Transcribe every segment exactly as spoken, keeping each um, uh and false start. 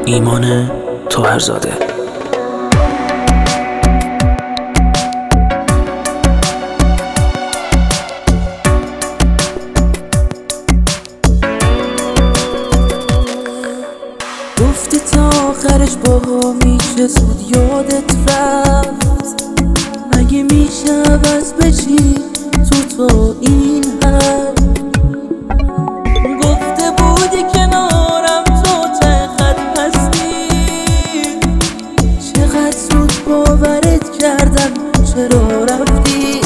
ایمان طاهرزاده. گفتی تا آخرش با میشه زود یادت رفت، مگه میشه عوض بشی تو تا این حد؟ گفته بودی کنارم تو ته خط هستی، چقدر زود باورت کردم چرا رفتی؟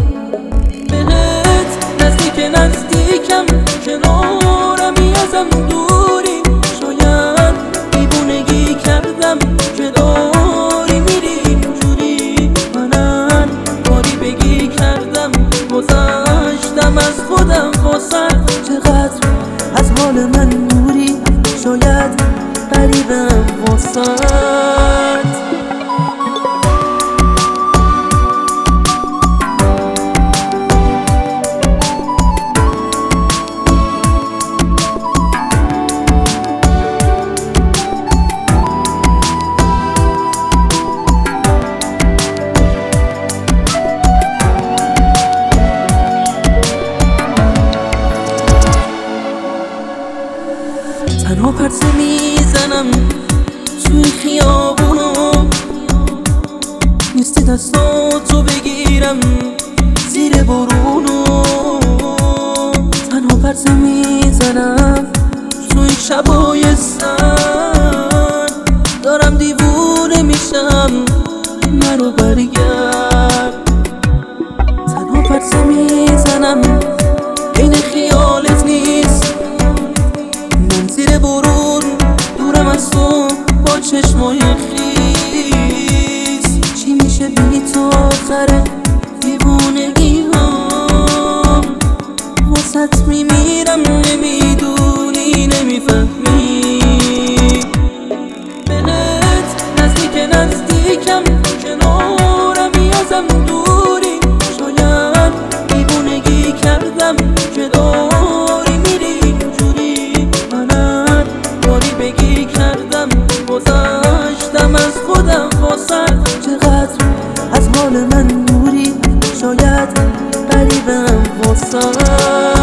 بهت نزدیک نزدیکم کنارمی ازم دوری، شاید دیوونگی کردم که داری میری اینجوری. منم کاری بگی کردم گذشتم از خودم واسه، چقدر از حال من دوری، شاید غریبم واسه. تنها پرسه میزنم توی خیابونو، نیستی دستاتو بگیرم زیر بارونو. تنها پرسه میزنم توی شبای سر، دارم دیوونه میشم منو برگرد. تنها پرسه میزنم این خیالت نیست، زیر برون دورم از تو با چشمای خیس. چی میشه بی تو آخره دیوونگی هم، واسط میمیرم نمیدونی نمیفهمی. بهت نزدیک نزدیکم کنارمی ازم دوری، شاید دیوونگی کردم که داری میری اینجوری. بگی کردم گذشتم از خودم واسه، چقدر از حال من دوری، شاید غریبم واسه.